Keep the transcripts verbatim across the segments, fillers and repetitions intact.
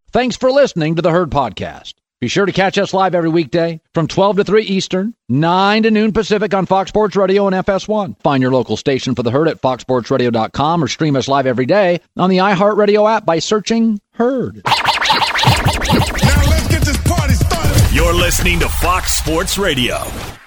Thanks for listening to the Herd Podcast. Be sure to catch us live every weekday from twelve to three Eastern, nine to noon Pacific on Fox Sports Radio and F S one. Find your local station for the Herd at fox sports radio dot com or stream us live every day on the iHeartRadio app by searching Herd. Now let's get this party started. You're listening to Fox Sports Radio.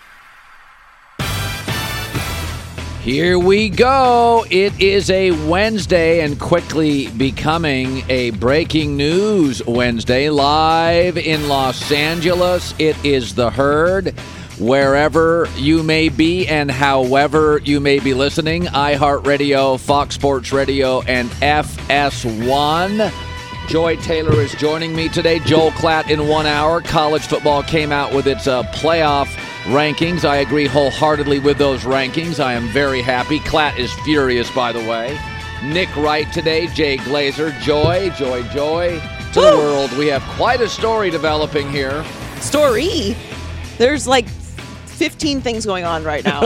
Here we go. It is a Wednesday and quickly becoming a breaking news Wednesday live in Los Angeles. It is the Herd. Wherever you may be and however you may be listening, iHeartRadio, Fox Sports Radio, and F S one. Joy Taylor is joining me today. Joel Klatt in one hour. College football came out with its uh, playoff rankings. I agree wholeheartedly with those rankings. I am very happy. Klatt is furious, by the way. Nick Wright today, Jay Glazer, Joy, Joy, Joy to Woo! The world. We have quite a story developing here. Story? There's like fifteen things going on right now.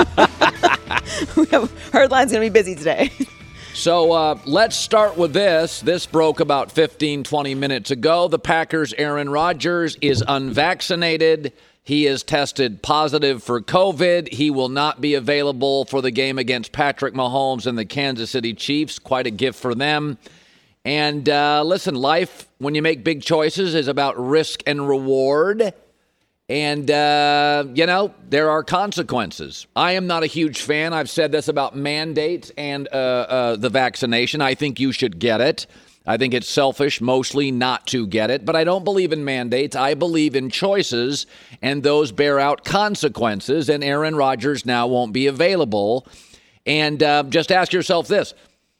Herdline's going to be busy today. So uh, let's start with this. This broke about fifteen, twenty minutes ago. The Packers' Aaron Rodgers is unvaccinated. He is tested positive for COVID. He will not be available for the game against Patrick Mahomes and the Kansas City Chiefs. Quite a gift for them. And uh, listen, life, when you make big choices, is about risk and reward. And, uh, you know, there are consequences. I am not a huge fan. I've said this about mandates and uh, uh, the vaccination. I think you should get it. I think it's selfish mostly not to get it, but I don't believe in mandates. I believe in choices, and those bear out consequences, and Aaron Rodgers now won't be available. And uh, just ask yourself this.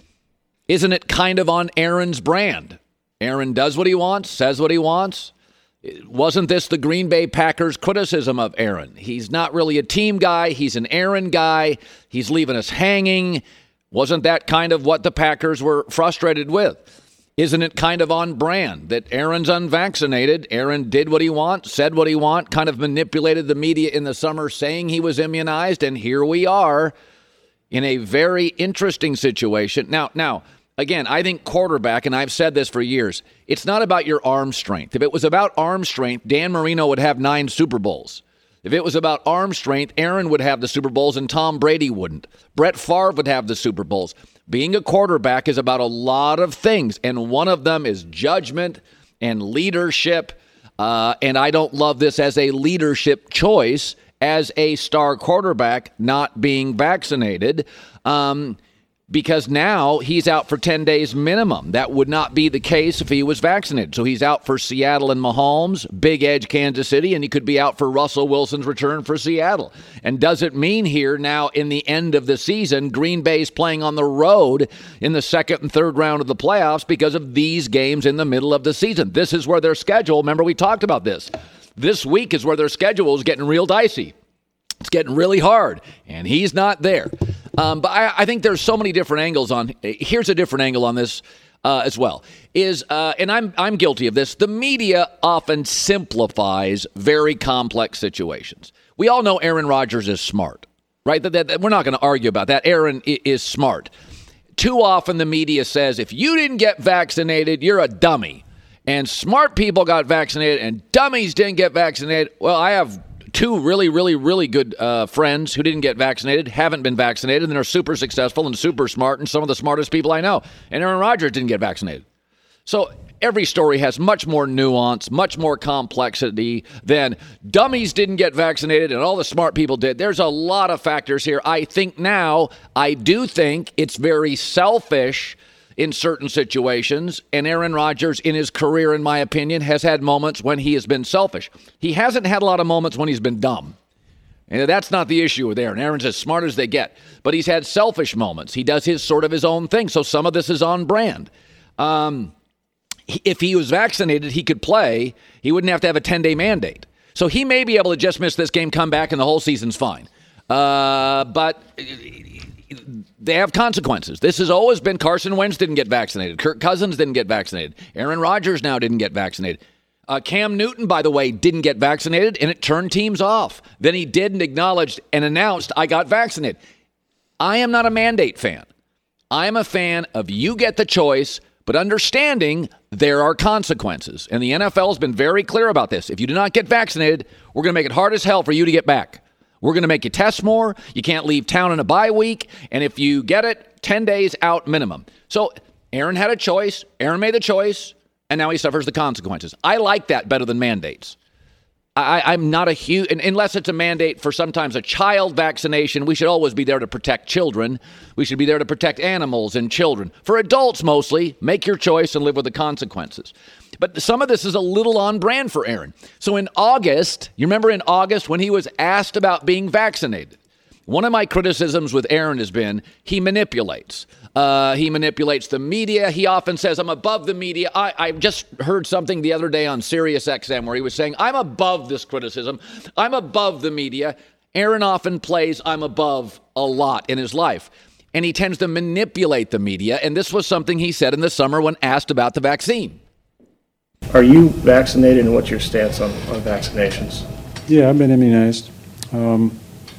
Isn't it kind of on Aaron's brand? Aaron does what he wants, says what he wants. Wasn't this the Green Bay Packers' criticism of Aaron? He's not really a team guy. He's an Aaron guy. He's leaving us hanging. Wasn't that kind of what the Packers were frustrated with? Isn't it kind of on brand that Aaron's unvaccinated? Aaron did what he wants, said what he want, kind of manipulated the media in the summer saying he was immunized, and here we are in a very interesting situation. Now, now, again, I think quarterback, and I've said this for years, it's not about your arm strength. If it was about arm strength, Dan Marino would have nine Super Bowls. If it was about arm strength, Aaron would have the Super Bowls and Tom Brady wouldn't. Brett Favre would have the Super Bowls. Being a quarterback is about a lot of things, and one of them is judgment and leadership. Uh, and I don't love this as a leadership choice as a star quarterback not being vaccinated. Um Because now he's out for ten days minimum. That would not be the case if he was vaccinated. So he's out for Seattle and Mahomes, Big Edge, Kansas City, and he could be out for Russell Wilson's return for Seattle. And does it mean here now in the end of the season, Green Bay's playing on the road in the second and third round of the playoffs because of these games in the middle of the season? This is where their schedule, remember we talked about this. This week is where their schedule is getting real dicey. It's getting really hard, and he's not there. Um, but I, I think there's so many different angles on. Here's a different angle on this uh, as well. Is uh, and I'm I'm guilty of this. The media often simplifies very complex situations. We all know Aaron Rodgers is smart, right? That, that, that we're not going to argue about that. Aaron is smart. Too often the media says if you didn't get vaccinated, you're a dummy, and smart people got vaccinated and dummies didn't get vaccinated. Well, I have two really, really, really good uh, friends who didn't get vaccinated, haven't been vaccinated, and they're super successful and super smart and some of the smartest people I know. And Aaron Rodgers didn't get vaccinated. So every story has much more nuance, much more complexity than dummies didn't get vaccinated and all the smart people did. There's a lot of factors here. I think now, I do think it's very selfish in certain situations, and Aaron Rodgers in his career, in my opinion, has had moments when he has been selfish. He hasn't had a lot of moments when he's been dumb. And that's not the issue with Aaron. Aaron's as smart as they get, but he's had selfish moments. He does his sort of his own thing, so some of this is on brand. Um, if he was vaccinated, he could play. He wouldn't have to have a ten-day mandate. So he may be able to just miss this game, come back, and the whole season's fine. Uh, but they have consequences. This has always been Carson Wentz didn't get vaccinated. Kirk Cousins didn't get vaccinated. Aaron Rodgers now didn't get vaccinated. Uh, Cam Newton, by the way, didn't get vaccinated, and it turned teams off. Then he did and acknowledged and announced, I got vaccinated. I am not a mandate fan. I am a fan of you get the choice, but understanding there are consequences. And the N F L has been very clear about this. If you do not get vaccinated, we're going to make it hard as hell for you to get back. We're going to make you test more. You can't leave town in a bye week. And if you get it, ten days out minimum. So Aaron had a choice. Aaron made the choice. And now he suffers the consequences. I like that better than mandates. I, I'm not a huge, unless it's a mandate for sometimes a child vaccination. We should always be there to protect children. We should be there to protect animals and children. For adults mostly, make your choice and live with the consequences. But some of this is a little on brand for Aaron. So in August, you remember in August when he was asked about being vaccinated, one of my criticisms with Aaron has been he manipulates. Uh, he manipulates the media. He often says, I'm above the media. I, I just heard something the other day on Sirius X M where he was saying, I'm above this criticism. I'm above the media. Aaron often plays I'm above a lot in his life. And he tends to manipulate the media. And this was something he said in the summer when asked about the vaccine. Are you vaccinated, and what's your stance on, on vaccinations? Yeah, I've been immunized. Um,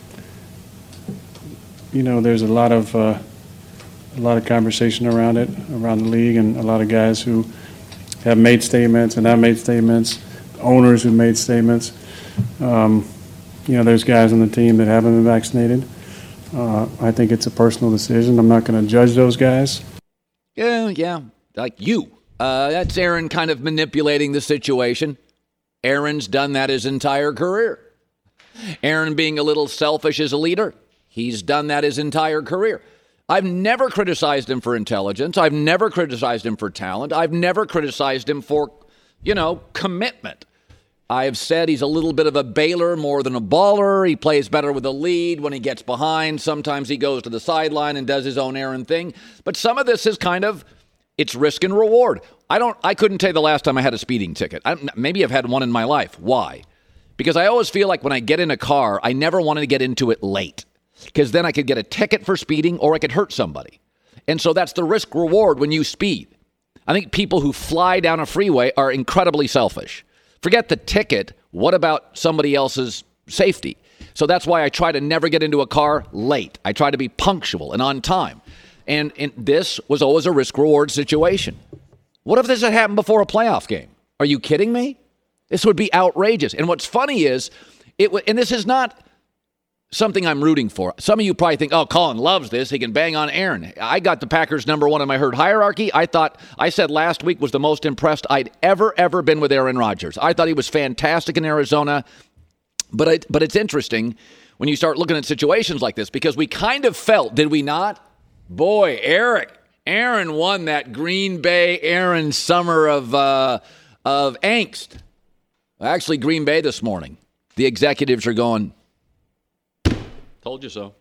you know, there's a lot of uh, a lot of conversation around it, around the league, and a lot of guys who have made statements and I've made statements, owners who made statements. Um, you know, there's guys on the team that haven't been vaccinated. Uh, I think it's a personal decision. I'm not going to judge those guys. Yeah, yeah, like you. Uh, that's Aaron kind of manipulating the situation. Aaron's done that his entire career. Aaron being a little selfish as a leader. He's done that his entire career. I've never criticized him for intelligence. I've never criticized him for talent. I've never criticized him for, you know, commitment. I've said he's a little bit of a bailer more than a baller. He plays better with a lead when he gets behind. Sometimes he goes to the sideline and does his own Aaron thing. But some of this is kind of, it's risk and reward. I don't. I couldn't tell you the last time I had a speeding ticket. I, maybe I've had one in my life. Why? Because I always feel like when I get in a car, I never wanted to get into it late. Because then I could get a ticket for speeding or I could hurt somebody. And so that's the risk reward when you speed. I think people who fly down a freeway are incredibly selfish. Forget the ticket. What about somebody else's safety? So that's why I try to never get into a car late. I try to be punctual and on time. And, and this was always a risk reward situation. What if this had happened before a playoff game? Are you kidding me? This would be outrageous. And what's funny is, it w- and this is not something I'm rooting for. Some of you probably think, oh, Colin loves this. He can bang on Aaron. I got the Packers number one in my herd hierarchy. I thought, I said last week was the most impressed I'd ever, ever been with Aaron Rodgers. I thought he was fantastic in Arizona. But I, but it's interesting when you start looking at situations like this, because we kind of felt, did we not? Boy, Eric, Aaron won that Green Bay Aaron summer of uh, of angst. Actually, Green Bay this morning, the executives are going, told you so.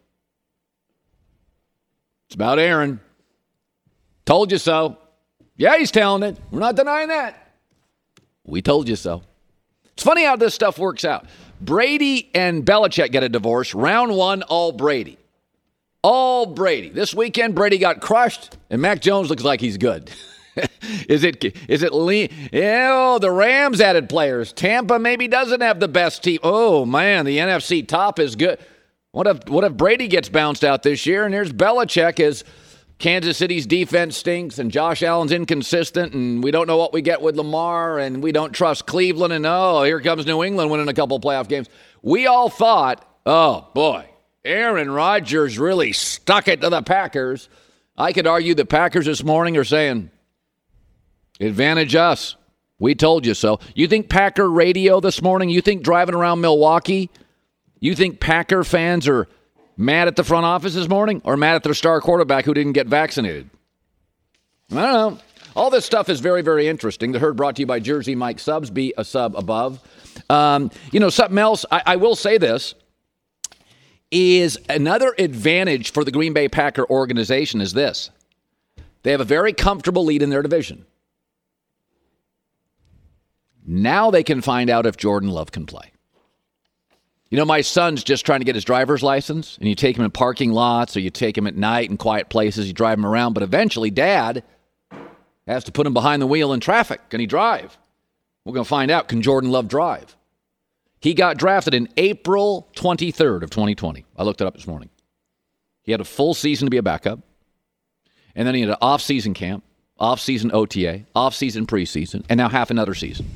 It's about Aaron. Told you so. Yeah, he's telling it. We're not denying that. We told you so. It's funny how this stuff works out. Brady and Belichick get a divorce. Round one, all Brady. All Brady. This weekend, Brady got crushed, and Mac Jones looks like he's good. is it is it lean? Oh, the Rams added players. Tampa maybe doesn't have the best team. Oh, man, the N F C top is good. What if what if Brady gets bounced out this year, and here's Belichick as Kansas City's defense stinks, and Josh Allen's inconsistent, and we don't know what we get with Lamar, and we don't trust Cleveland, and oh, here comes New England winning a couple playoff games. We all thought, oh, boy, Aaron Rodgers really stuck it to the Packers. I could argue the Packers this morning are saying, advantage us. We told you so. You think Packer radio this morning, you think driving around Milwaukee, you think Packer fans are mad at the front office this morning or mad at their star quarterback who didn't get vaccinated? I don't know. All this stuff is very, very interesting. The Herd brought to you by Jersey Mike Subs. Be a sub above. Um, you know, something else, I, I will say this, is another advantage for the Green Bay Packer organization is this. They have a very comfortable lead in their division. Now they can find out if Jordan Love can play. You know, my son's just trying to get his driver's license, and you take him in parking lots or you take him at night in quiet places, you drive him around, but eventually Dad has to put him behind the wheel in traffic. Can he drive? We're going to find out, can Jordan Love drive? He got drafted in April twenty-third of twenty twenty. I looked it up this morning. He had a full season to be a backup, and then he had an off-season camp, Off-season O T A, off-season preseason, and now half another season.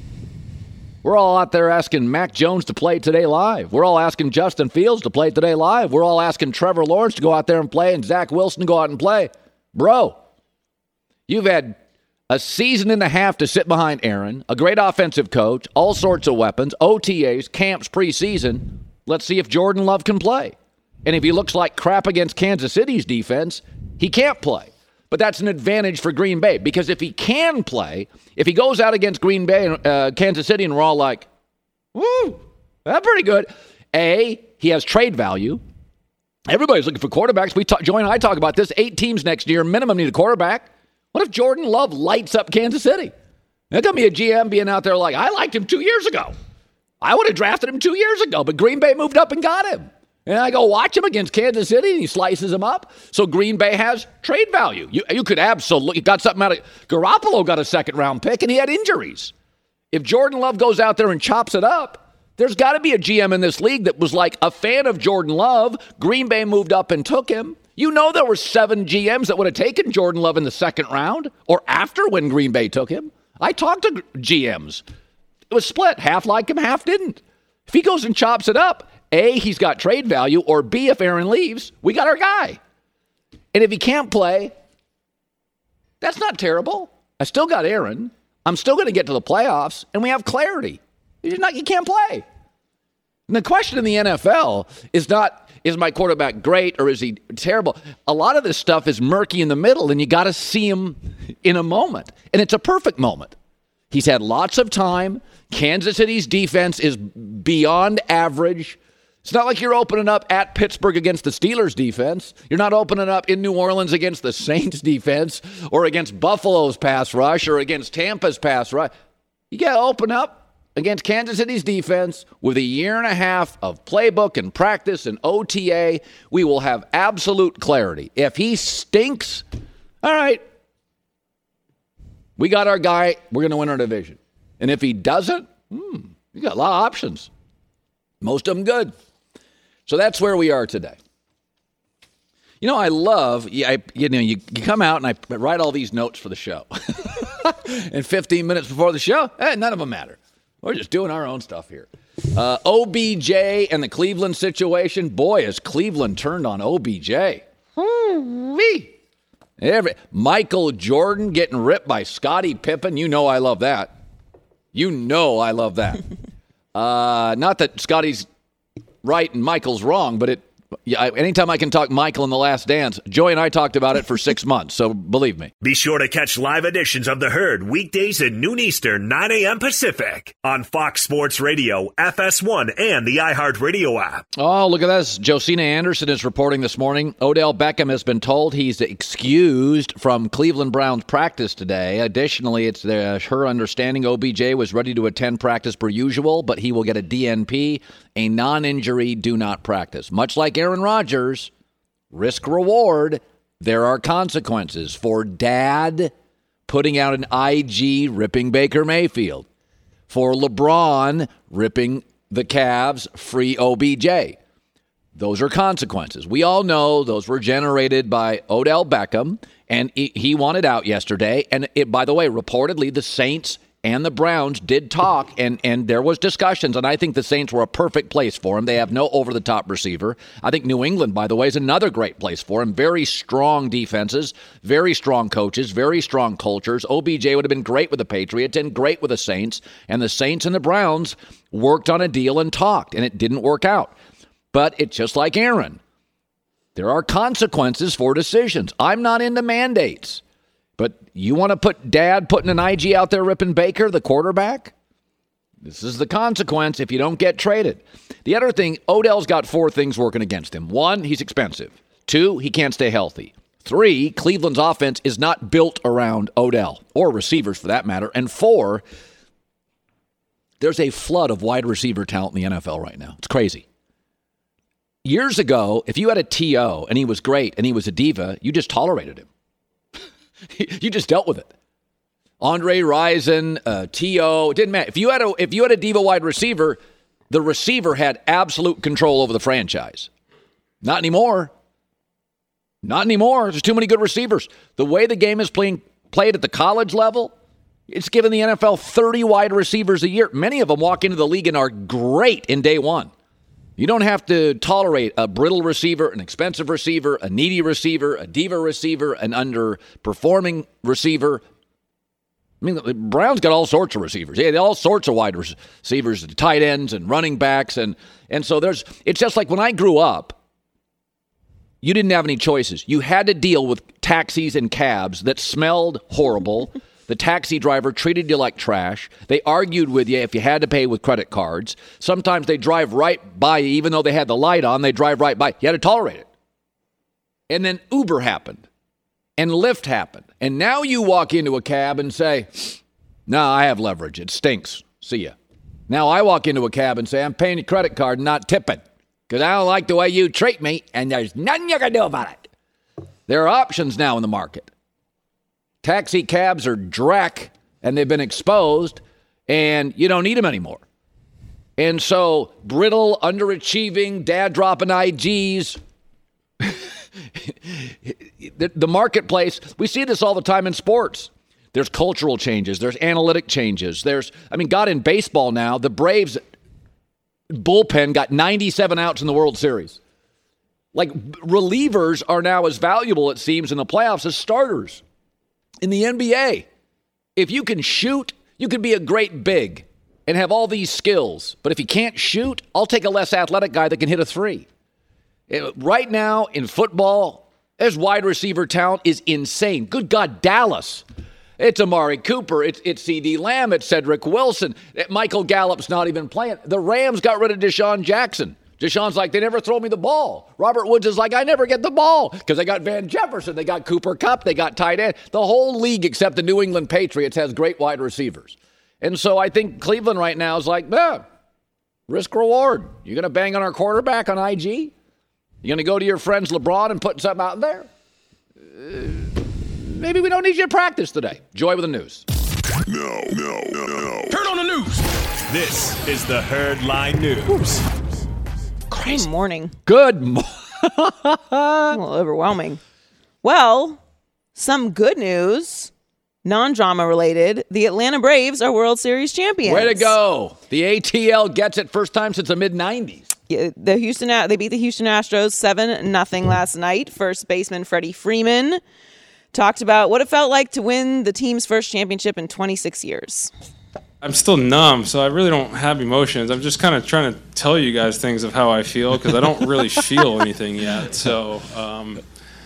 We're all out there asking Mac Jones to play today live. We're all asking Justin Fields to play today live. We're all asking Trevor Lawrence to go out there and play and Zach Wilson to go out and play. Bro, you've had a season and a half to sit behind Aaron, a great offensive coach, all sorts of weapons, O T As, camps, preseason. Let's see if Jordan Love can play. And if he looks like crap against Kansas City's defense, he can't play. But that's an advantage for Green Bay because if he can play, if he goes out against Green Bay and uh, Kansas City and we're all like, woo, that's pretty good. A, he has trade value. Everybody's looking for quarterbacks. We talk, Joey and I talk about this. Eight teams next year minimum need a quarterback. What if Jordan Love lights up Kansas City? There's going to be a G M being out there like, I liked him two years ago. I would have drafted him two years ago, but Green Bay moved up and got him. And I go watch him against Kansas City, and he slices him up. So Green Bay has trade value. You, you could absolutely got something out of Garoppolo got a second-round pick, and he had injuries. If Jordan Love goes out there and chops it up, there's got to be a G M in this league that was like a fan of Jordan Love. Green Bay moved up and took him. You know there were seven G Ms that would have taken Jordan Love in the second round or after when Green Bay took him. I talked to G Ms. It was split. Half liked him, half didn't. If he goes and chops it up, A, he's got trade value, or B, if Aaron leaves, we got our guy. And if he can't play, that's not terrible. I still got Aaron. I'm still going to get to the playoffs, and we have clarity. You're not, you can't play. And the question in the N F L is not, is my quarterback great or is he terrible? A lot of this stuff is murky in the middle, and you got to see him in a moment. And it's a perfect moment. He's had lots of time. Kansas City's defense is beyond average. It's not like you're opening up at Pittsburgh against the Steelers defense. You're not opening up in New Orleans against the Saints defense or against Buffalo's pass rush or against Tampa's pass rush. You got to open up against Kansas City's defense with a year and a half of playbook and practice and O T A. We will have absolute clarity. If he stinks, all right, we got our guy. We're going to win our division. And if he doesn't, hmm, you got a lot of options. Most of them good. So that's where we are today. You know, I love, I, you know, you, you come out and I write all these notes for the show. And fifteen minutes before the show, eh, none of them matter. We're just doing our own stuff here. Uh, O B J and the Cleveland situation. Boy, has Cleveland turned on O B J. Woo-wee. Every, Michael Jordan getting ripped by Scottie Pippen. You know I love that. You know I love that. uh, not that Scottie's right and Michael's wrong, but it. Yeah, anytime I can talk Michael in The Last Dance, Joey and I talked about it for six months, so believe me. Be sure to catch live editions of The Herd weekdays at noon Eastern, nine a.m. Pacific on Fox Sports Radio, F S one, and the iHeartRadio app. Oh, look at this. Josina Anderson is reporting this morning. Odell Beckham has been told he's excused from Cleveland Browns practice today. Additionally, it's the, her understanding O B J was ready to attend practice per usual, but he will get a D N P, a non-injury do not practice. Much like Aaron Rodgers, risk reward, there are consequences for dad putting out an I G ripping Baker Mayfield, for LeBron ripping the Cavs free O B J. Those are consequences. We all know those were generated by Odell Beckham, and he wanted out yesterday. And it, by the way, reportedly the Saints and the Browns did talk, and, and there was discussions, and I think the Saints were a perfect place for him. They have no over-the-top receiver. I think New England, by the way, is another great place for him. Very strong defenses, very strong coaches, very strong cultures. O B J would have been great with the Patriots and great with the Saints, and the Saints and the Browns worked on a deal and talked, and it didn't work out. But it's just like Aaron. There are consequences for decisions. I'm not into mandates. But you want to put dad putting an I G out there ripping Baker, the quarterback? This is the consequence if you don't get traded. The other thing, Odell's got four things working against him. One, he's expensive. Two, he can't stay healthy. Three, Cleveland's offense is not built around Odell, or receivers for that matter. And four, there's a flood of wide receiver talent in the N F L right now. It's crazy. Years ago, if you had a T O and he was great and he was a diva, you just tolerated him. You just dealt with it. Andre Rison, uh, T O, it didn't matter. If you had a if you had a diva wide receiver, the receiver had absolute control over the franchise. Not anymore. Not anymore. There's too many good receivers. The way the game is playing played at the college level, it's given the N F L thirty wide receivers a year. Many of them walk into the league and are great in day one. You don't have to tolerate a brittle receiver, an expensive receiver, a needy receiver, a diva receiver, an underperforming receiver. I mean, the Browns got all sorts of receivers. They had all sorts of wide receivers, tight ends and running backs. And, and so there's, it's just like when I grew up, you didn't have any choices. You had to deal with taxis and cabs that smelled horrible. The taxi driver treated you like trash. They argued with you if you had to pay with credit cards. Sometimes they drive right by you, even though they had the light on, they drive right by. You had to tolerate it. And then Uber happened. And Lyft happened. And now you walk into a cab and say, no, I have leverage. It stinks. See ya. Now I walk into a cab and say, I'm paying your credit card and not tipping because I don't like the way you treat me, and there's nothing you can do about it. There are options now in the market. Taxi cabs are dreck, and they've been exposed, and you don't need them anymore. And so brittle, underachieving, dad dropping I Gs, the, the marketplace, we see this all the time in sports. There's cultural changes. There's analytic changes. There's, I mean, God, in baseball now, the Braves bullpen got ninety-seven outs in the World Series. Like, relievers are now as valuable, it seems, in the playoffs as starters. In the N B A, if you can shoot, you can be a great big and have all these skills. But if you can't shoot, I'll take a less athletic guy that can hit a three. It, right now in football, there's wide receiver talent is insane. Good God, Dallas. It's Amari Cooper. It's, it's C D Lamb. It's Cedric Wilson. Michael Gallup's not even playing. The Rams got rid of Deshaun Jackson. Deshaun's like, they never throw me the ball. Robert Woods is like, I never get the ball because they got Van Jefferson. They got Cooper Kupp. They got tight end. The whole league except the New England Patriots has great wide receivers. And so I think Cleveland right now is like, eh, risk reward. You're going to bang on our quarterback on I G? You're going to go to your friends LeBron and put something out there? Uh, maybe we don't need you to practice today. Joy with the news. No, no, no, no. Turn on the news. This is the Herd Line News. Good morning. Good morning. A little overwhelming. Well, some good news, non-drama related. The Atlanta Braves are World Series champions. Way to go. The A T L gets it first time since the mid nineties. Yeah, the Houston they beat the Houston Astros seven nothing last night. First baseman Freddie Freeman talked about what it felt like to win the team's first championship in twenty-six years. I'm still numb, so I really don't have emotions. I'm just kind of trying to tell you guys things of how I feel because I don't really feel anything yet. So um,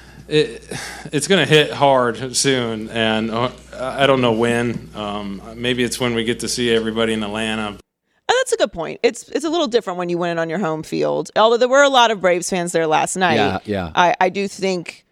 it, it's going to hit hard soon, and uh, I don't know when. Um, maybe it's when we get to see everybody in Atlanta. Oh, that's a good point. It's it's a little different when you win it on your home field. Although there were a lot of Braves fans there last night. Yeah, yeah. I, I do think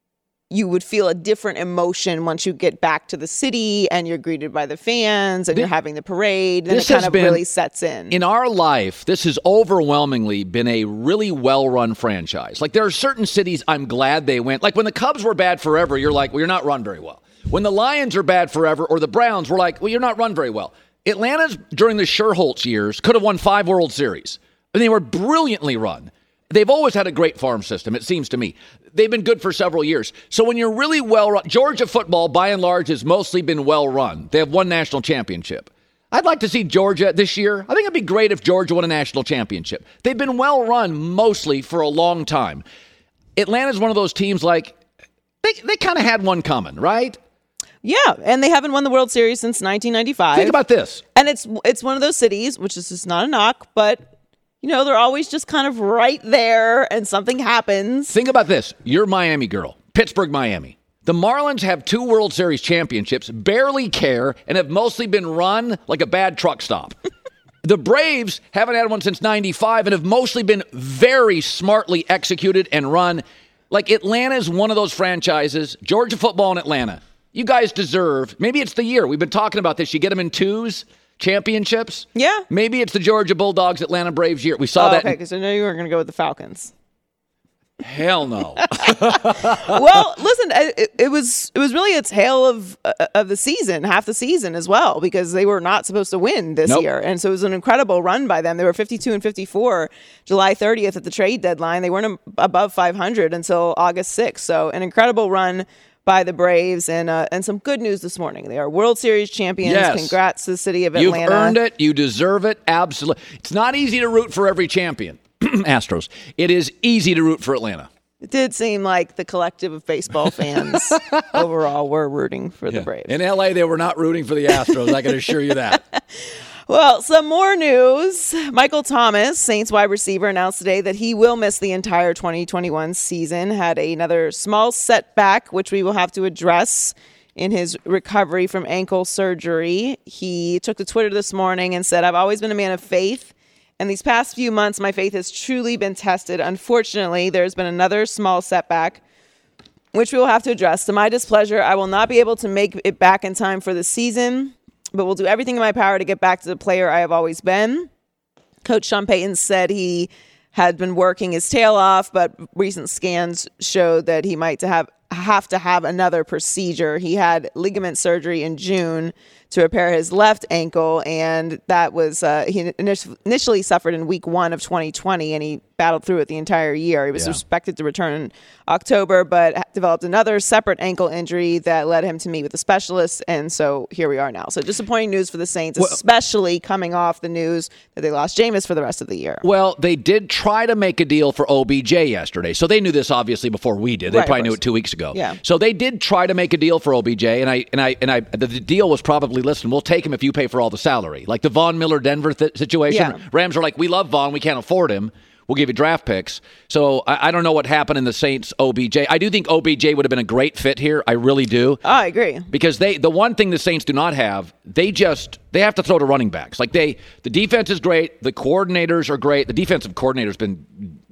you would feel a different emotion once you get back to the city and you're greeted by the fans and this, you're having the parade. Then it this kind has of been, really sets in. In our life, this has overwhelmingly been a really well-run franchise. Like, there are certain cities I'm glad they went. Like, when the Cubs were bad forever, you're like, well, you're not run very well. When the Lions are bad forever, or the Browns, we're like, well, you're not run very well. Atlanta's, during the Sherholtz years, could have won five World Series. And they were brilliantly run. They've always had a great farm system, it seems to me. They've been good for several years. So when you're really well run, Georgia football, by and large, has mostly been well run. They have one national championship. I'd like to see Georgia this year. I think it'd be great if Georgia won a national championship. They've been well run mostly for a long time. Atlanta's one of those teams like, they, they kind of had one coming, right? Yeah, and they haven't won the World Series since nineteen ninety-five. Think about this. And it's it's one of those cities, which is just not a knock, but you know, they're always just kind of right there and something happens. Think about this. You're a Miami girl. Pittsburgh, Miami. The Marlins have two World Series championships, barely care, and have mostly been run like a bad truck stop. The Braves haven't had one since ninety-five and have mostly been very smartly executed and run. Like, Atlanta's one of those franchises. Georgia football and Atlanta. You guys deserve, maybe it's the year. We've been talking about this. You get them in twos. Championships? Yeah. Maybe it's the Georgia Bulldogs, Atlanta Braves year. We saw oh, that. Okay, because I know you were going to go with the Falcons. Hell no. Well, listen, it, it was it was really a tale of uh, of the season, half the season as well, because they were not supposed to win this nope. year, and so it was an incredible run by them. They were fifty-two and fifty-four July thirtieth at the trade deadline. They weren't above five hundred until August sixth. So an incredible run by the Braves, and uh, and some good news this morning. They are World Series champions. Yes. Congrats to the city of You've Atlanta. earned it. You deserve it. Absolutely. It's not easy to root for every champion. Astros. It is easy to root for Atlanta. It did seem like the collective of baseball fans overall were rooting for the Braves. In L A, they were not rooting for the Astros. I can assure you that. Well, some more news. Michael Thomas, Saints wide receiver, announced today that he will miss the entire twenty twenty-one season. Had another small setback, which we will have to address in his recovery from ankle surgery. He took to Twitter this morning and said, "I've always been a man of faith. And these past few months, my faith has truly been tested. Unfortunately, there's been another small setback, which we will have to address. To my displeasure, I will not be able to make it back in time for the season, but will do everything in my power to get back to the player I have always been." Coach Sean Payton said he had been working his tail off, but recent scans showed that he might to have have to have another procedure. He had ligament surgery in June to repair his left ankle, and that was uh, he initially suffered in week one of twenty twenty, and he battled through it the entire year. He was yeah. expected to return in October, but developed another separate ankle injury that led him to meet with a specialist, and so here we are now. So disappointing news for the Saints, well, especially coming off the news that they lost Jameis for the rest of the year. Well, they did try to make a deal for O B J yesterday, so they knew this obviously before we did. They right, probably knew it two weeks ago. Yeah. So they did try to make a deal for O B J, and I and I and I the, the deal was probably, listen, we'll take him if you pay for all the salary, like the Von Miller Denver th- situation. Yeah. Rams are like, we love Von, we can't afford him. We'll give you draft picks. So I, I don't know what happened in the Saints O B J. I do think O B J would have been a great fit here. I really do. Oh, I agree. Because they the one thing the Saints do not have, they just they have to throw to running backs. Like they the defense is great, the coordinators are great. The defensive coordinator's been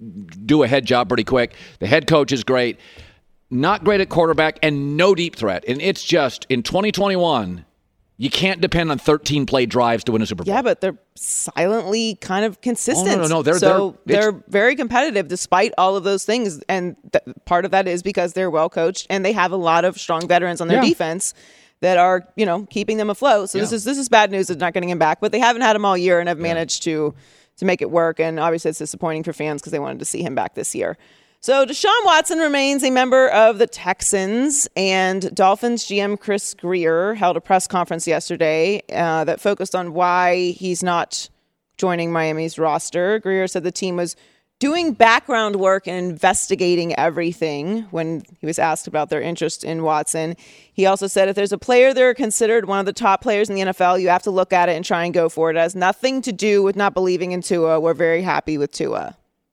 do a head job pretty quick. The head coach is great. Not great at quarterback and no deep threat. And it's just in twenty twenty-one, you can't depend on thirteen play drives to win a Super Bowl. Yeah, but they're silently kind of consistent. Oh, no, no, no. They're, so they're, they're very competitive despite all of those things. And th- part of that is because they're well coached and they have a lot of strong veterans on their yeah. defense that are, you know, keeping them afloat. So yeah. this is this is bad news of not getting him back. But they haven't had him all year and have managed yeah. to to make it work. And obviously it's disappointing for fans because they wanted to see him back this year. So Deshaun Watson remains a member of the Texans, and Dolphins G M Chris Grier held a press conference yesterday uh, that focused on why he's not joining Miami's roster. Grier said the team was doing background work and investigating everything when he was asked about their interest in Watson. He also said if there's a player that are considered one of the top players in the N F L, you have to look at it and try and go for it. It has nothing to do with not believing in Tua. We're very happy with Tua.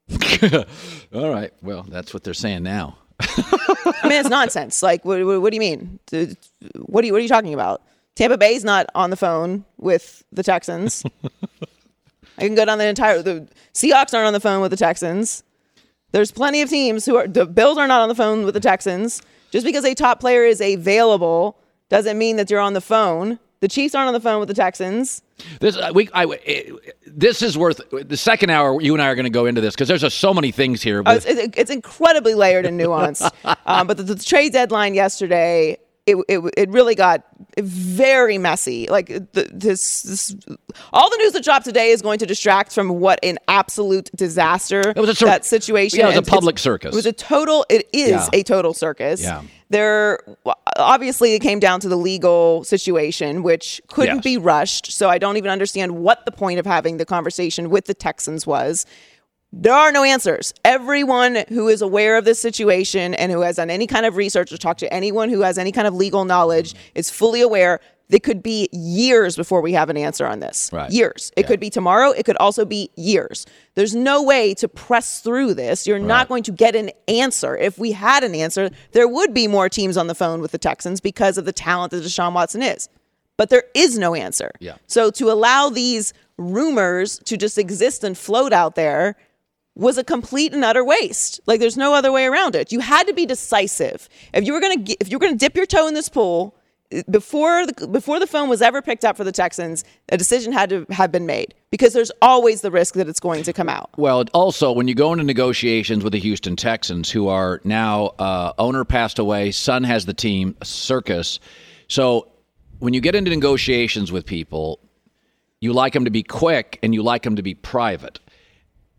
All right. Well, that's what they're saying now. I mean, it's nonsense. Like, what, what, what do you mean? What are you, what are you talking about? Tampa Bay's not on the phone with the Texans. I can go down the entire. The Seahawks aren't on the phone with the Texans. There's plenty of teams who are. The Bills are not on the phone with the Texans. Just because a top player is available doesn't mean that you're on the phone. The Chiefs aren't on the phone with the Texans. This uh, we I, it, this is worth the second hour. You and I are going to go into this because there's just so many things here. Oh, it's, it's incredibly layered and nuanced. um, but the, the trade deadline yesterday, it, it it really got very messy. Like the, this, this, all the news that dropped today is going to distract from what an absolute disaster it was a cir- that situation. Yeah, it was and a public circus. It was a total. It is yeah. a total circus. Yeah. There, obviously, it came down to the legal situation, which couldn't yes. be rushed. So I don't even understand what the point of having the conversation with the Texans was. There are no answers. Everyone who is aware of this situation and who has done any kind of research or talked to anyone who has any kind of legal knowledge is fully aware it could be years before we have an answer on this. Right. Years. It yeah. could be tomorrow. It could also be years. There's no way to press through this. You're right. not going to get an answer. If we had an answer, there would be more teams on the phone with the Texans because of the talent that Deshaun Watson is. But there is no answer. Yeah. So to allow these rumors to just exist and float out there was a complete and utter waste. Like there's no other way around it. You had to be decisive. If you were going to if you were going to dip your toe in this pool, Before the before the phone was ever picked up for the Texans, a decision had to have been made because there's always the risk that it's going to come out. Well, also, when you go into negotiations with the Houston Texans, who are now uh, owner passed away, son has the team, a circus. So when you get into negotiations with people, you like them to be quick and you like them to be private.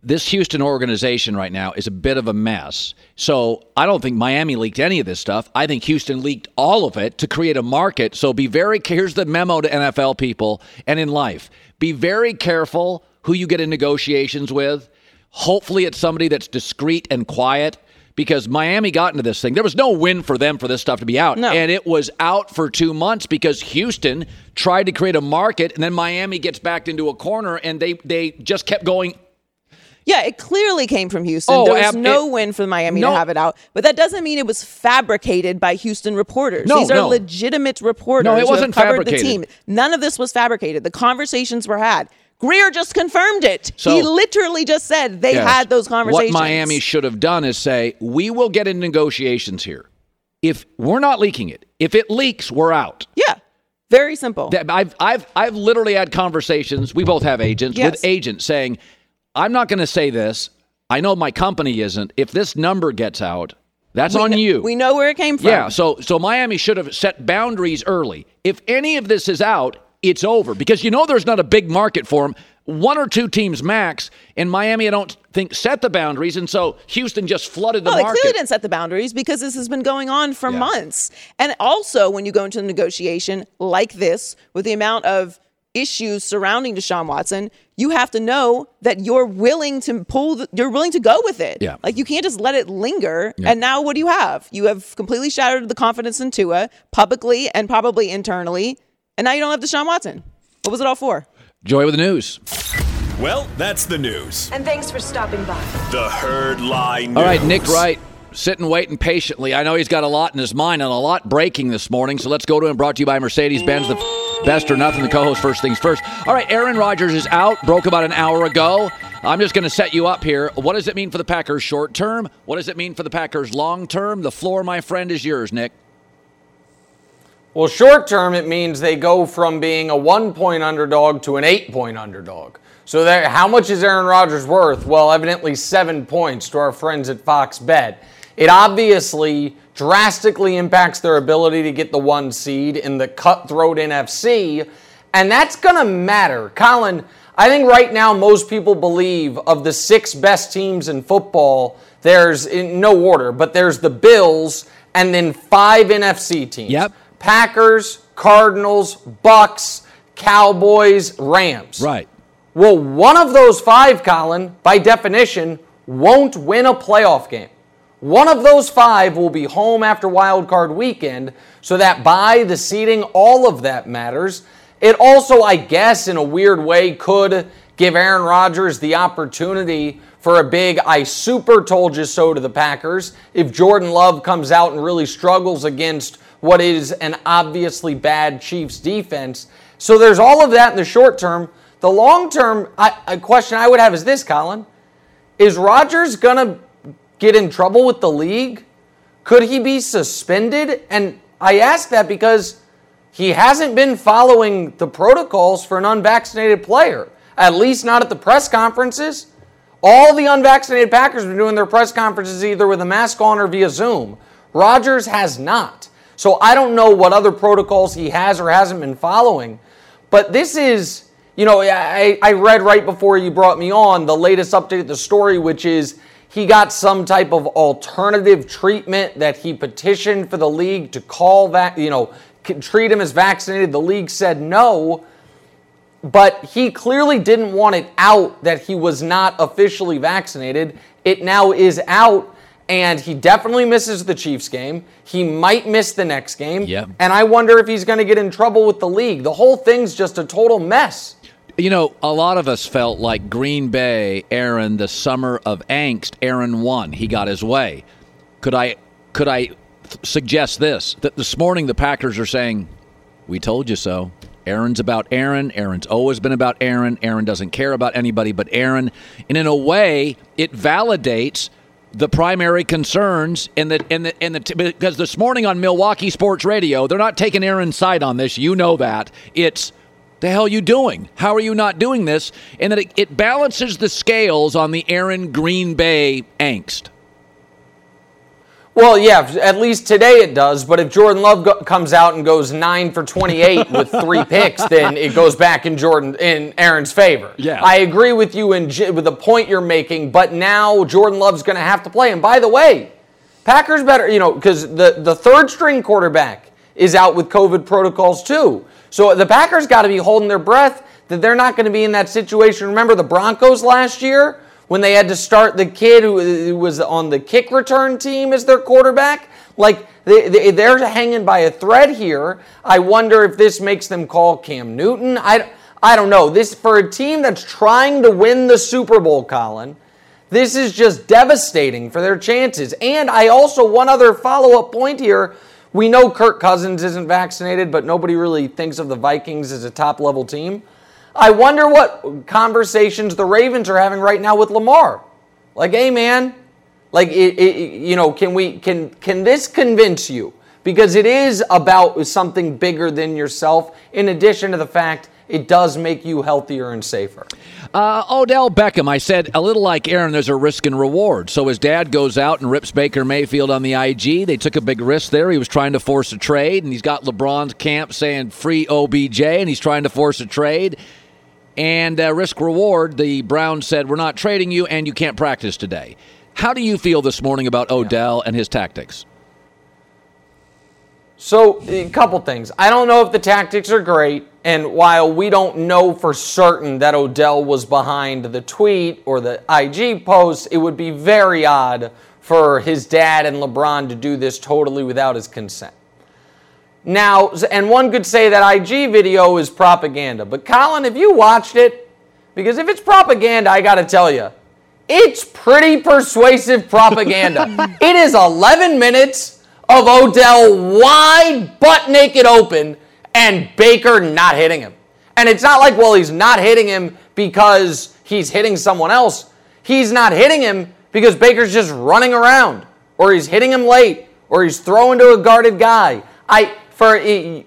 this Houston organization right now is a bit of a mess. So I don't think Miami leaked any of this stuff. I think Houston leaked all of it to create a market. So be very, here's the memo to N F L people and in life. Be very careful who you get in negotiations with. Hopefully it's somebody that's discreet and quiet, because Miami got into this thing. There was no win for them for this stuff to be out. No. And it was out for two months because Houston tried to create a market, and then Miami gets backed into a corner, and they, they just kept going. Yeah, it clearly came from Houston. Oh, there was ab- no it, win for Miami no. to have it out. But that doesn't mean it was fabricated by Houston reporters. No, These are no. legitimate reporters No, it who wasn't have covered fabricated. the team. None of this was fabricated. The conversations were had. Greer just confirmed it. So- he literally just said they Yes. had those conversations. What Miami should have done is say, we will get in negotiations here. If we're not leaking it, if it leaks, we're out. Yeah, very simple. That- I've I've I've literally had conversations. We both have agents Yes. with agents saying, "I'm not going to say this. I know my company isn't. If this number gets out, that's We on kn- you." We know where it came from. Yeah. So so Miami should have set boundaries early. If any of this is out, it's over, because you know there's not a big market for them. One or two teams max. And Miami, I don't think, set the boundaries, and so Houston just flooded the No, they market. clearly didn't set the boundaries because this has been going on for Yeah. months. And also, when you go into a negotiation like this, with the amount of issues surrounding Deshaun Watson, you have to know that you're willing to pull, the, you're willing to go with it. Yeah. Like, you can't just let it linger. Yeah. And now what do you have? You have completely shattered the confidence in Tua, publicly and probably internally. And now you don't have Deshaun Watson. What was it all for? Joy with the news. Well, that's the news. And thanks for stopping by. The Herd Lie News. All right, Nick Wright, sitting, waiting patiently. I know he's got a lot in his mind and a lot breaking this morning, so let's go to him. Brought to you by Mercedes-Benz, the best or nothing, the co-host First Things First. All right, Aaron Rodgers is out, broke about an hour ago. I'm just going to set you up here. What does it mean for the Packers short term? What does it mean for the Packers long term? The floor, my friend, is yours, Nick. Well, short term, it means they go from being a one-point underdog to an eight-point underdog. So there, how much is Aaron Rodgers worth? Well, evidently seven points to our friends at Fox Bet. It obviously drastically impacts their ability to get the one seed in the cutthroat N F C, and that's going to matter. Colin, I think right now most people believe of the six best teams in football, there's, in no order, but there's the Bills and then five N F C teams. Yep. Packers, Cardinals, Bucks, Cowboys, Rams. Right. Well, one of those five, Colin, by definition, won't win a playoff game. One of those five will be home after Wild Card Weekend, so that by the seeding, all of that matters. It also, I guess, in a weird way, could give Aaron Rodgers the opportunity for a big I super told you so to the Packers if Jordan Love comes out and really struggles against what is an obviously bad Chiefs defense. So there's all of that in the short term. The long-term I, a question I would have is this, Colin. Is Rodgers going to get in trouble with the league? Could he be suspended? And I ask that because he hasn't been following the protocols for an unvaccinated player, at least not at the press conferences. All the unvaccinated Packers have been doing their press conferences either with a mask on or via Zoom. Rodgers has not. So I don't know what other protocols he has or hasn't been following. But this is, you know, I, I read right before you brought me on the latest update of the story, which is he got some type of alternative treatment that he petitioned for the league to call that, you know, treat him as vaccinated. The league said no. But he clearly didn't want it out that he was not officially vaccinated. It now is out. And he definitely misses the Chiefs game. He might miss the next game. Yep. And I wonder if he's going to get in trouble with the league. The whole thing's just a total mess. You know, a lot of us felt like Green Bay, Aaron, the summer of angst, Aaron won. He got his way. Could I could I th- suggest this? That this morning the Packers are saying, we told you so. Aaron's about Aaron. Aaron's always been about Aaron. Aaron doesn't care about anybody but Aaron. And in a way, it validates the primary concerns in the in the in the because this morning on Milwaukee Sports Radio, they're not taking Aaron's side on this. You know that. It's the hell you doing? How are you not doing this? And that it, it balances the scales on the Aaron Green Bay angst. Well, yeah, at least today it does. But if Jordan Love go- comes out and goes nine for twenty-eight with three picks, then it goes back in Jordan in Aaron's favor. Yeah. I agree with you in with the point you're making. But now Jordan Love's going to have to play. And by the way, Packers better, you know, because the the third string quarterback is out with COVID protocols too. So the Packers got to be holding their breath that they're not going to be in that situation. Remember the Broncos last year? When they had to start the kid who was on the kick return team as their quarterback? Like, they, they, they're hanging by a thread here. I wonder if this makes them call Cam Newton. I, I don't know. This, for a team that's trying to win the Super Bowl, Colin, this is just devastating for their chances. And I also, one other follow-up point here, we know Kirk Cousins isn't vaccinated, but nobody really thinks of the Vikings as a top-level team. I wonder what conversations the Ravens are having right now with Lamar. Like, hey, man, like, it, it, you know, can we can can this convince you? Because it is about something bigger than yourself, in addition to the fact it does make you healthier and safer. Uh, Odell Beckham, I said, a little like Aaron, there's a risk and reward. So his dad goes out and rips Baker Mayfield on the I G. They took a big risk there. He was trying to force a trade, and he's got LeBron's camp saying free O B J, and he's trying to force a trade. And uh, risk-reward, the Browns said, we're not trading you, and you can't practice today. How do you feel this morning about Odell and his tactics? So, a couple things. I don't know if the tactics are great, and while we don't know for certain that Odell was behind the tweet or the I G post, it would be very odd for his dad and LeBron to do this totally without his consent. Now, and one could say that I G video is propaganda. But Colin, have you watched it? Because if it's propaganda, I got to tell you, it's pretty persuasive propaganda. It is eleven minutes of Odell wide, butt naked open, and Baker not hitting him. And it's not like, well, he's not hitting him because he's hitting someone else. He's not hitting him because Baker's just running around, or he's hitting him late, or he's throwing to a guarded guy. I... For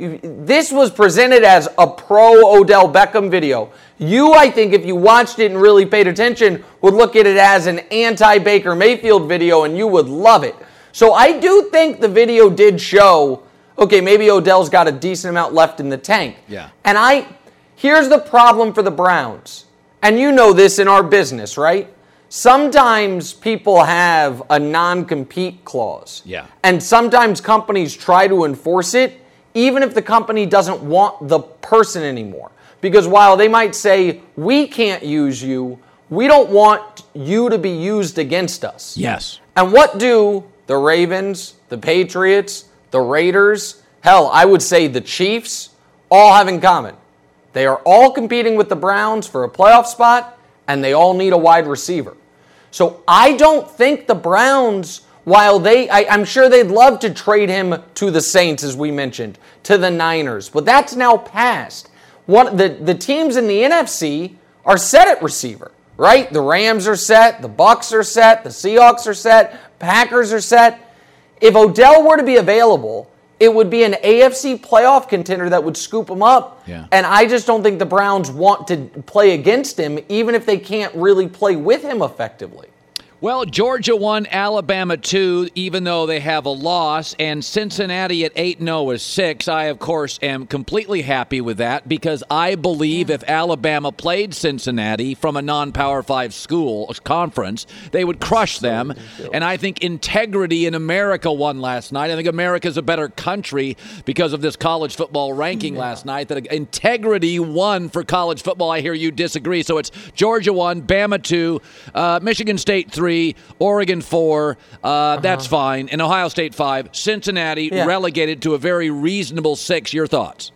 this was presented as a pro Odell Beckham video. You, I think, if you watched it and really paid attention, would look at it as an anti-Baker Mayfield video, and you would love it. So I do think the video did show, okay, maybe Odell's got a decent amount left in the tank. Yeah. And I, here's the problem for the Browns. And you know this in our business, right? Sometimes people have a non-compete clause. Yeah. And sometimes companies try to enforce it, even if the company doesn't want the person anymore. Because while they might say, we can't use you, we don't want you to be used against us. Yes. And what do the Ravens, the Patriots, the Raiders, hell, I would say the Chiefs, all have in common? They are all competing with the Browns for a playoff spot, and they all need a wide receiver. So I don't think the Browns, while they, I, I'm sure they'd love to trade him to the Saints, as we mentioned, to the Niners, but that's now past. One, the, the teams in the N F C are set at receiver, right? The Rams are set, the Bucs are set, the Seahawks are set, Packers are set. If Odell were to be available, it would be an A F C playoff contender that would scoop him up. Yeah. And I just don't think the Browns want to play against him, even if they can't really play with him effectively. Well, Georgia won, Alabama two, even though they have a loss, and Cincinnati at eight and oh is six. I, of course, am completely happy with that because I believe if Alabama played Cincinnati from a non-Power five school conference, they would crush them. And I think integrity in America won last night. I think America's a better country because of this college football ranking yeah. last night. That integrity won for college football. I hear you disagree. So it's Georgia one, Bama two, uh, Michigan State three, Oregon four, uh, uh-huh. that's fine, and Ohio State five. Cincinnati yeah. relegated to a very reasonable six. Your thoughts?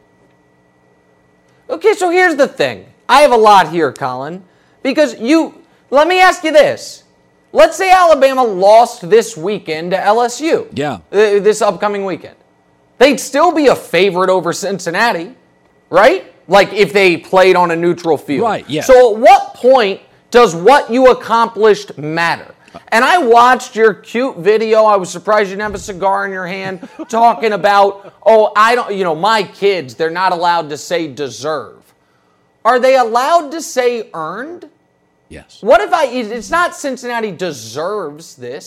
Okay, so here's the thing. I have a lot here, Colin, because you, let me ask you this. Let's say Alabama lost this weekend to L S U. Yeah. Uh, this upcoming weekend. They'd still be a favorite over Cincinnati, right? Like if they played on a neutral field. Right, yeah. So at what point does what you accomplished matter? And I watched your cute video. I was surprised you didn't have a cigar in your hand talking about, oh, I don't, you know, my kids, they're not allowed to say deserve. Are they allowed to say earned? Yes. What if I, it's not Cincinnati deserves this.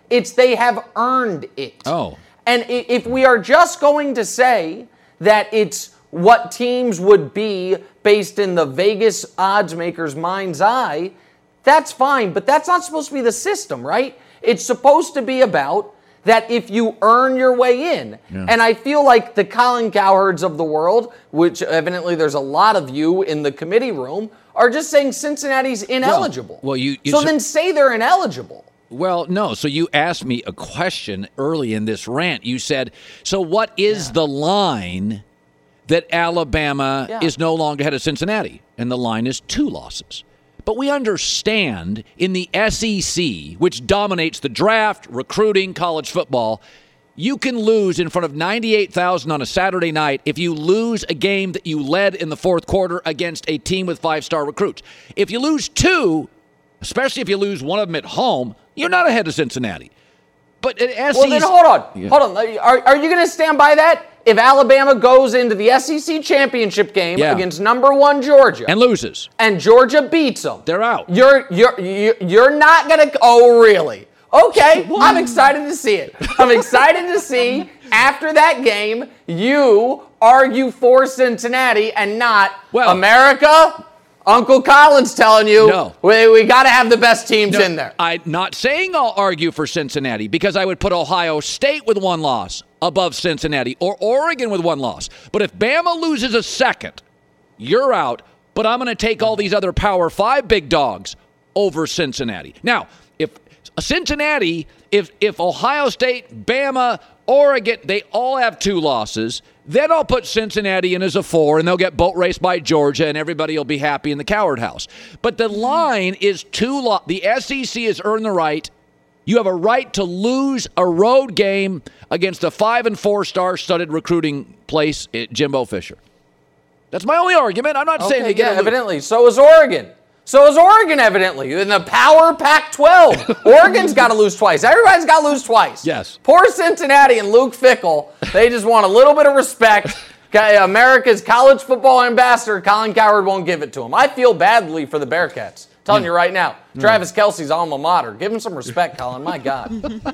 It's they have earned it. Oh. And if we are just going to say that it's what teams would be based in the Vegas odds makers' mind's eye, that's fine, but that's not supposed to be the system, right? It's supposed to be about that if you earn your way in. Yeah. And I feel like the Colin Cowherds of the world, which evidently there's a lot of you in the committee room, are just saying Cincinnati's ineligible. Well, well you, you so su- then say they're ineligible. Well, no. So you asked me a question early in this rant. You said, so what is yeah. the line that Alabama yeah. is no longer ahead of Cincinnati? And the line is two losses. But we understand in the S E C, which dominates the draft, recruiting, college football, you can lose in front of ninety-eight thousand on a Saturday night if you lose a game that you led in the fourth quarter against a team with five-star recruits. If you lose two, especially if you lose one of them at home, you're not ahead of Cincinnati. But at S E C... Well, then hold on. Yeah. Hold on. Are, are you going to stand by that? If Alabama goes into the S E C championship game yeah. against number one Georgia and loses, and Georgia beats them, they're out. You're you're you're not gonna. Oh, really? Okay, I'm excited to see it. I'm excited to see after that game you argue for Cincinnati and not well, America. Uncle Colin's telling you no. we, we got to have the best teams no, in there. I'm not saying I'll argue for Cincinnati because I would put Ohio State with one loss above Cincinnati or Oregon with one loss. But if Bama loses a second, you're out. But I'm going to take all these other Power Five big dogs over Cincinnati. Now, if Cincinnati, if if Ohio State, Bama, Oregon, they all have two losses, then I'll put Cincinnati in as a four, and they'll get boat raced by Georgia, and everybody will be happy in the Cowherd house. But the line is two lo- the S E C has earned the right. You have a right to lose a road game against a five and four star studded recruiting place at Jimbo Fisher. That's my only argument. I'm not okay, saying they get yeah, evidently. So is Oregon. So is Oregon, evidently. In the Power Pac twelve, Oregon's got to lose twice. Everybody's got to lose twice. Yes. Poor Cincinnati and Luke Fickell. They just want a little bit of respect. America's college football ambassador, Colin Cowherd, won't give it to him. I feel badly for the Bearcats. Telling yeah. you right now. Travis yeah. Kelce's alma mater. Give him some respect, Colin. My God.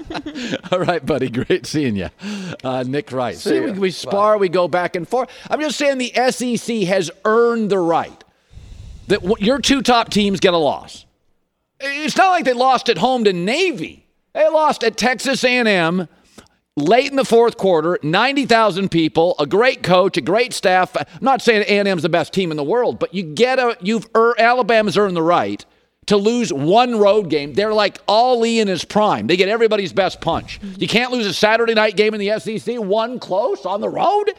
All right, buddy. Great seeing you. Uh, Nick Wright. See, See we, we spar. Bye. We go back and forth. I'm just saying the S E C has earned the right that your two top teams get a loss. It's not like they lost at home to Navy. They lost at Texas A and M late in the fourth quarter, ninety thousand people, a great coach, a great staff. I'm not saying A and M's the best team in the world, but you get a, you've er, Alabama's earned the right to lose one road game. They're like Ali in his prime. They get everybody's best punch. You can't lose a Saturday night game in the S E C, one close on the road.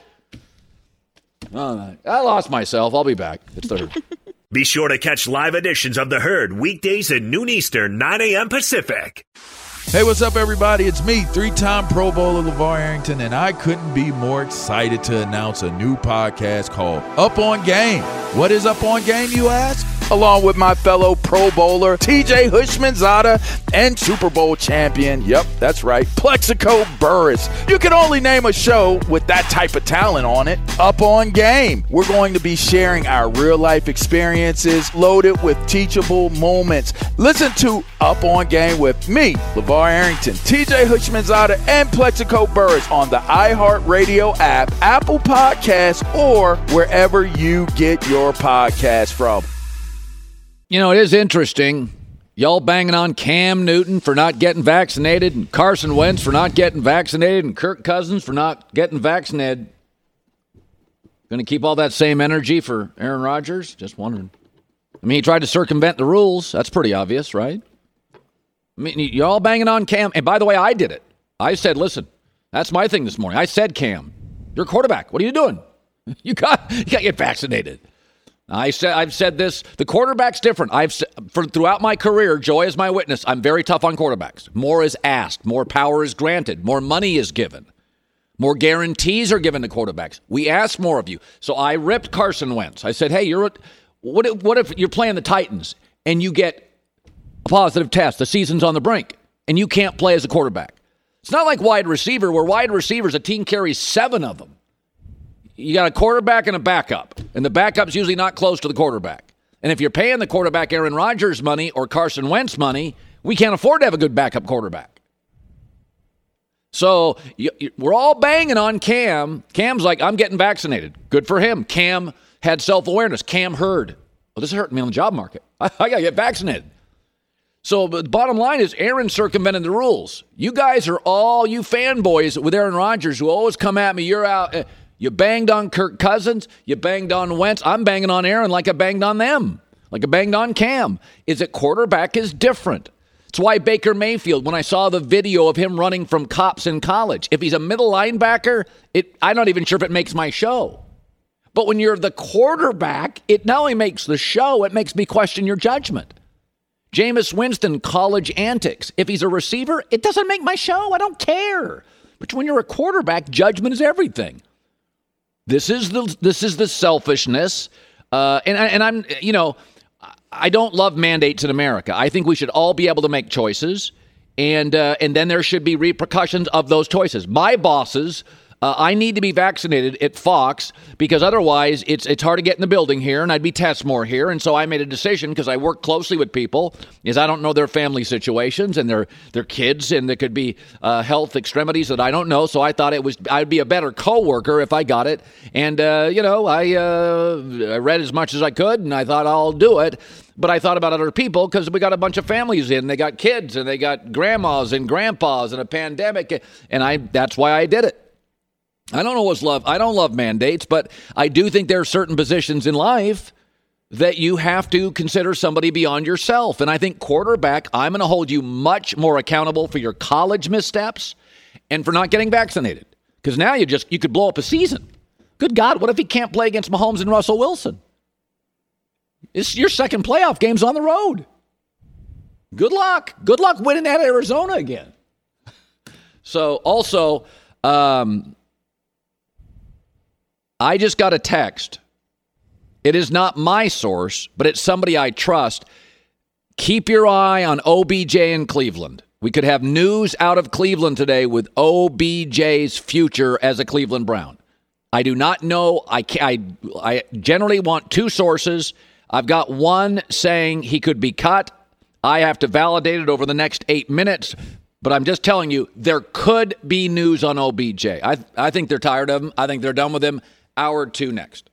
Oh, I lost myself. I'll be back. It's the Herd. Be sure to catch live editions of The Herd weekdays at noon Eastern, nine a.m. Pacific. Hey, what's up, everybody? It's me, three-time Pro Bowler LeVar Arrington, and I couldn't be more excited to announce a new podcast called Up On Game. What is Up On Game, you ask? Along with my fellow Pro Bowler, T J Hushmanzada, and Super Bowl champion, yep, that's right, Plexico Burris. You can only name a show with that type of talent on it. Up On Game. We're going to be sharing our real-life experiences loaded with teachable moments. Listen to Up On Game with me, LeVar Arrington, T J Hushmanzada, and Plexico Burris on the iHeartRadio app, Apple Podcasts, or wherever you get your podcasts from. You know, it is interesting. Y'all banging on Cam Newton for not getting vaccinated and Carson Wentz for not getting vaccinated and Kirk Cousins for not getting vaccinated. Going to keep all that same energy for Aaron Rodgers? Just wondering. I mean, he tried to circumvent the rules. That's pretty obvious, right? I mean, y'all banging on Cam. And by the way, I did it. I said, listen, that's my thing this morning. I said, Cam, you're a quarterback. What are you doing? You got, you got to get vaccinated. I said, I've said this. The quarterback's different. I've for throughout my career, Joy is my witness. I'm very tough on quarterbacks. More is asked. More power is granted. More money is given. More guarantees are given to quarterbacks. We ask more of you. So I ripped Carson Wentz. I said, hey, you're a, what if, what if you're playing the Titans and you get a positive test? The season's on the brink and you can't play as a quarterback. It's not like wide receiver, where wide receivers, a team carries seven of them. You got a quarterback and a backup, and the backup's usually not close to the quarterback. And if you're paying the quarterback Aaron Rodgers money or Carson Wentz money, we can't afford to have a good backup quarterback. So you, you, we're all banging on Cam. Cam's like, I'm getting vaccinated. Good for him. Cam had self-awareness. Cam heard, well, this is hurting me on the job market. I, I got to get vaccinated. So the bottom line is Aaron circumvented the rules. You guys are all, you fanboys with Aaron Rodgers who always come at me. You're out. You banged on Kirk Cousins. You banged on Wentz. I'm banging on Aaron like I banged on them, like I banged on Cam. Is it quarterback is different. It's why Baker Mayfield, when I saw the video of him running from cops in college, if he's a middle linebacker, it, I'm not even sure if it makes my show. But when you're the quarterback, it not only makes the show, it makes me question your judgment. Jameis Winston, college antics. If he's a receiver, it doesn't make my show. I don't care. But when you're a quarterback, judgment is everything. This is the this is the selfishness. Uh, and, and I'm, you know, I don't love mandates in America. I think we should all be able to make choices. And, uh, and then there should be repercussions of those choices. My bosses... Uh, I need to be vaccinated at Fox because otherwise it's it's hard to get in the building here, and I'd be test more here. And so I made a decision because I work closely with people, is I don't know their family situations and their their kids, and there could be uh, health extremities that I don't know. So I thought it was I'd be a better coworker if I got it. And uh, you know, I uh, I read as much as I could, and I thought I'll do it. But I thought about other people because we got a bunch of families in. They got kids, and they got grandmas and grandpas, and a pandemic, and I that's why I did it. I don't always love, I don't love mandates, but I do think there are certain positions in life that you have to consider somebody beyond yourself. And I think quarterback, I'm going to hold you much more accountable for your college missteps and for not getting vaccinated. Because now you just, you could blow up a season. Good God, what if he can't play against Mahomes and Russell Wilson? It's your second playoff game's on the road. Good luck. Good luck winning at Arizona again. So also, um, I just got a text. It is not my source, but it's somebody I trust. Keep your eye on O B J in Cleveland. We could have news out of Cleveland today with O B J's future as a Cleveland Brown. I do not know. I, I, I generally want two sources. I've got one saying he could be cut. I have to validate it over the next eight minutes. But I'm just telling you, there could be news on O B J. I, I think they're tired of him. I think they're done with him. Hour two next.